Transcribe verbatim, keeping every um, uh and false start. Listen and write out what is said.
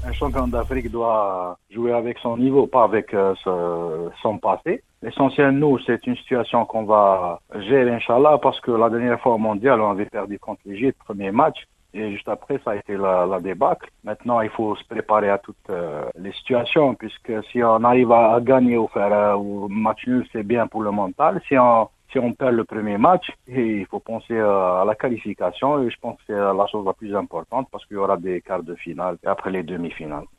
Un champion d'Afrique doit jouer avec son niveau, pas avec euh, ce- son passé. L'essentiel, nous, c'est une situation qu'on va gérer, Inch'Allah, parce que la dernière fois au mondial, on avait perdu contre l'Égypte, premier match. Et juste après, ça a été la, la débâcle. Maintenant, il faut se préparer à toutes euh, les situations, puisque si on arrive à, à gagner ou faire euh, ou match nul, c'est bien pour le mental. Si on si on perd le premier match, et il faut penser euh, à la qualification. Et je pense que c'est la chose la plus importante, parce qu'il y aura des quarts de finale et après les demi-finales.